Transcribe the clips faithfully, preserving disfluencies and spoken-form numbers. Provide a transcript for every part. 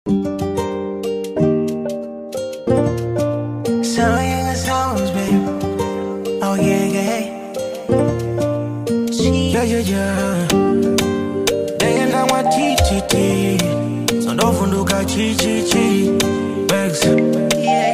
Singing songs, babe. Oh yeah, yeah. Yeah, yeah, yeah. Dangin na wa chi chi chi. So don't funduka chi chi chi. Bags. Yeah,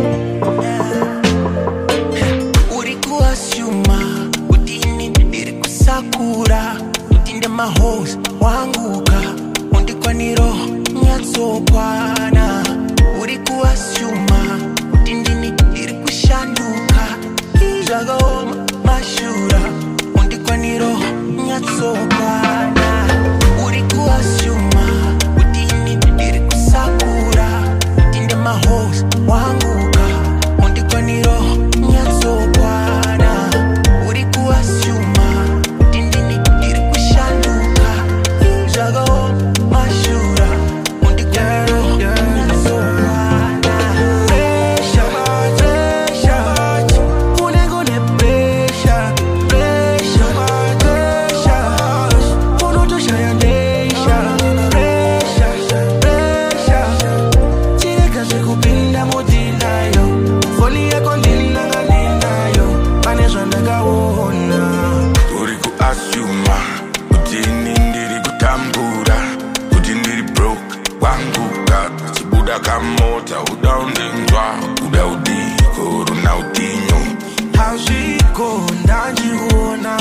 yeah. Urikuwa siuma, utini iriku sakura, utinde mahos wanguka, undikwa niro nyatso kwana. Urikuwa siuma, utindini iriku shanduka, jago mashura, undikwa niro nyatso kwana. Urikuwa siuma, utini iriku sakura, utinde mahos wanguka, undikwa niro nyatso kwana. Urikuwa siuma, utindini iriku shanduka, jago mashura, undikwa niro nyatso kwana. Pesha, pesha, unegone pesha, pesha, pesha, unotosha yandesha, pesha, pesha, chireka shikupinda mudinayo, foli yako nilanga ninayo, manezwa ndakawona. Uriku asuma, utini ndiri kutambura, kuti ndiri broke, wanguka, chibuda kamota, uda undinjwa, uda udiko, runa udinyo. Hawziko ndanjiwona,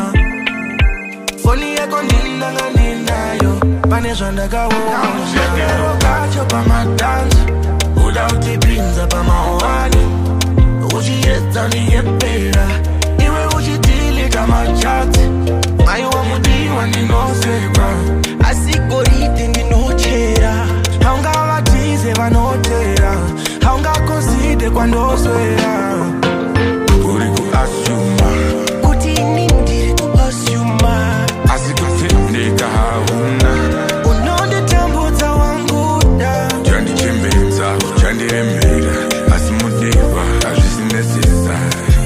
foli yako nilanga ninayo, manezwa ndakawona. Shekero kacho pa madanza, uda utipinza pa mawani, uchiyeta ni yepera, iwe uchitilika machati, mayo wa mudiwa ninoseba. Asikorite ndinochera, haunga watize vanotera, haunga konside kwandoswera. Uriku asuma, Kuti ini ndiri kuasuma, asikutindika hauna, unonde tambudza wanguda. chandi chimbedza, chandi remera, asimudiva, azvisinesesa,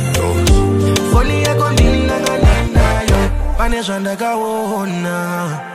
Foli yako nilanga ninayo, pane zvandakaona.